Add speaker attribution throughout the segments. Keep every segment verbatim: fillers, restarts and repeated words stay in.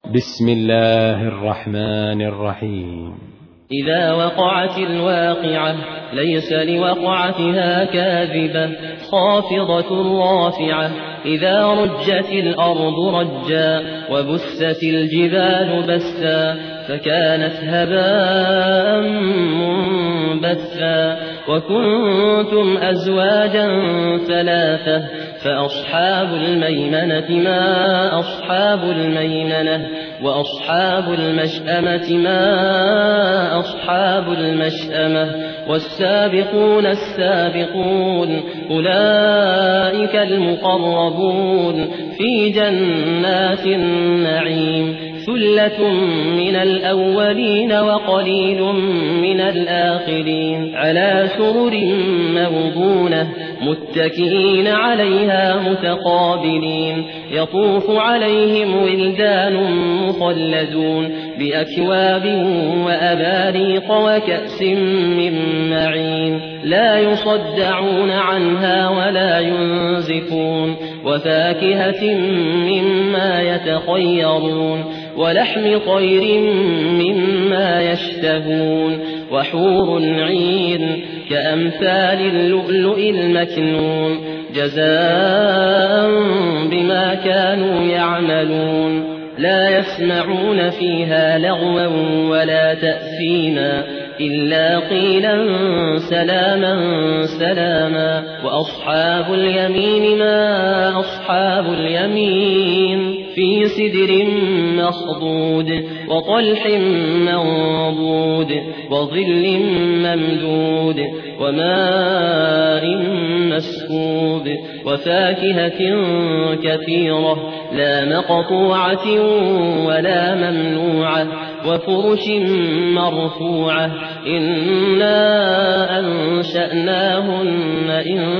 Speaker 1: بسم الله الرحمن الرحيم.
Speaker 2: إذا وقعت الواقعة ليس لوقعتها كاذبة خافضة رافعة إذا رجت الأرض رجا وبست الجبال بسا فكانت هباء منبثا وكنتم أزواجا ثلاثة فأصحاب الميمنة ما أصحاب الميمنة وأصحاب المشأمة ما أصحاب المشأمة والسابقون السابقون أولئك المقربون في جنات النعيم ثلة من الأولين وقليل من الآخرين على سرر موضونة متكئين عليها متقابلين يطوف عليهم ولدان مخلدون بأكواب وأباريق وكأس من معين لا يصدعون عنها ولا ينزفون وفاكهة مما يتخيرون ولحم طير مما يشتهون وحور عين كأمثال اللؤلؤ المكنون جزاء بما كانوا يعملون لا يسمعون فيها لغوا ولا تأثيما إلا قيلا سلاما سلاما وأصحاب اليمين ما أصحاب اليمين في سدر مخضود وطلح منضود وظل ممدود وماء مسكوب وفاكهة كثيرة لا مقطوعة ولا ممنوعة وفرش مرفوعة إنا أنشأناهن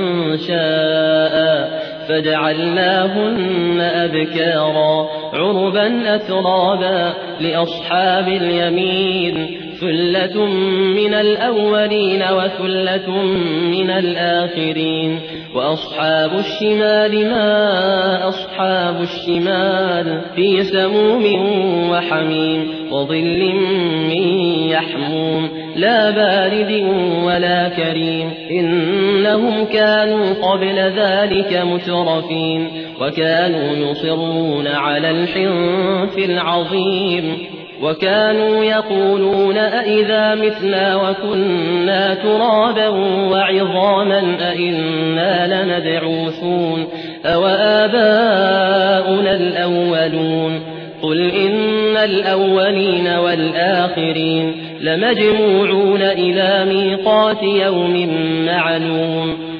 Speaker 2: إنشاء فجعلناهن أبكارا عربا أترابا لأصحاب اليمين ثلة من الأولين وثلة من الآخرين وأصحاب الشمال ما أصحاب الشمال في سموم وحميم وظل من يحموم لا بارد ولا كريم إنهم كانوا قبل ذلك مترفين وكانوا يصرون على الحنث العظيم وكانوا يقولون أئذا متنا وكنا ترابا وعظاما أئنا لمبعوثون أوآباؤنا الأولون قل إن الأولين والآخرين لمجموعون إلى ميقات يوم معلوم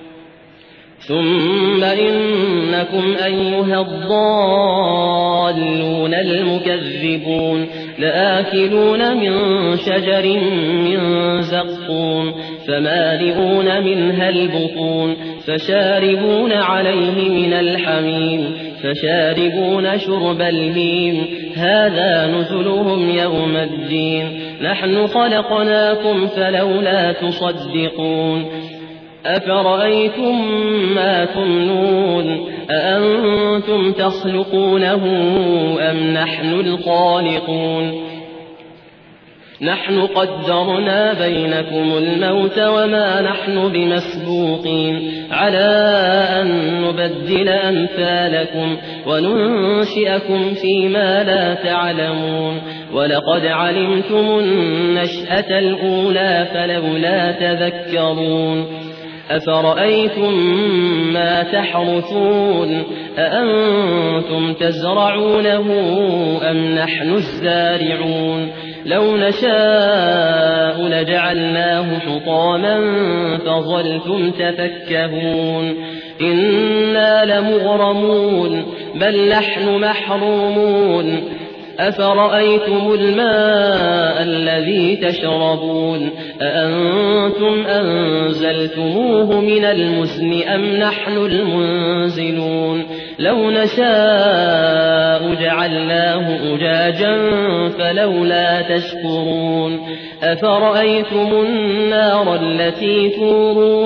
Speaker 2: ثم إنكم أيها الضالون المكذبون لآكلون من شجر من زقوم فمالئون منها البطون فشاربون عليه من الحميم فشاربون شرب الهيم هذا نزلهم يوم الدين نحن خلقناكم فلولا تصدقون أفرأيتم ما تمنون أأنتم تخلقونه أم نحن الخالقون نحن قدرنا بينكم الموت وما نحن بمسبوقين على أن نبدل أمثالكم وننشئكم فيما لا تعلمون ولقد علمتم النشأة الأولى فلولا تذكرون أفرأيتم ما تحرثون أأنتم تزرعونه أم نحن الزارعون لو نشاء لجعلناه حطاما فظلتم تفكهون إنا لمغرمون بل نحن محرومون أفرأيتم الماء الذي تشربون أأنتم أنزلتموه من المزن أم نحن المنزلون لو نشاء جعلناه أجاجا فلولا تشكرون أفرأيتم النار التي تورون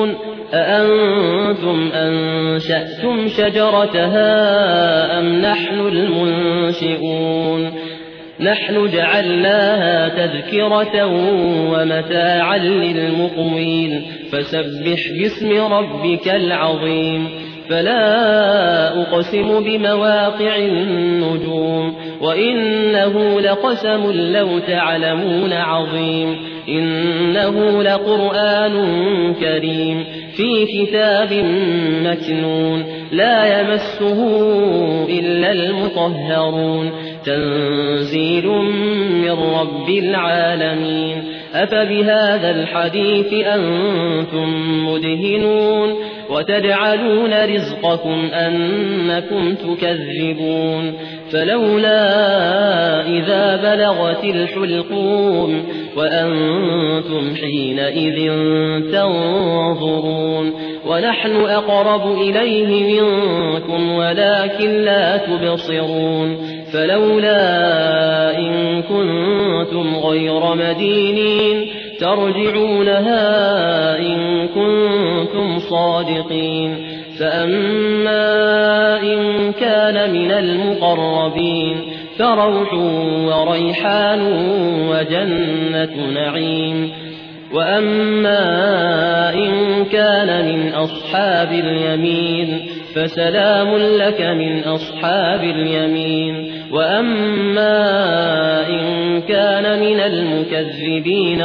Speaker 2: أأنتم أنشأتم شجرتها أم نحن المنشئون نحن جعلناها تذكرة ومتاعا للمقوين فسبح باسم ربك العظيم فلا أقسم بمواقع النجوم وإنه لقسم لو تعلمون عظيم إنه لقرآن كريم في كتاب مكنون لا يمسه إلا المطهرون تنزيل من رب العالمين أفبهذا الحديث أنتم مدهنون وتجعلون رزقكم أنكم تكذبون فلولا إذا بلغت الحلقوم وأنتم حينئذ تنظرون ونحن أقرب إليه منكم ولكن لا تبصرون فلولا إن كنتم غير مدينين ترجعونها إن كنتم صادقين فأما إن كان من المقربين فروح وريحان وجنة نعيم وأما إن كان من أصحاب اليمين فسلام لك من أصحاب اليمين وأما إن كان من المكذبين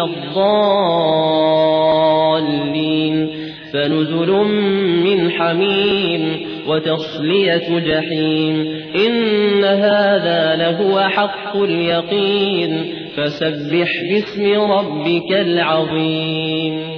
Speaker 2: الضالين فنزل من حميم وتصلية جحيم إن هذا لهو حق اليقين فسبح باسم ربك العظيم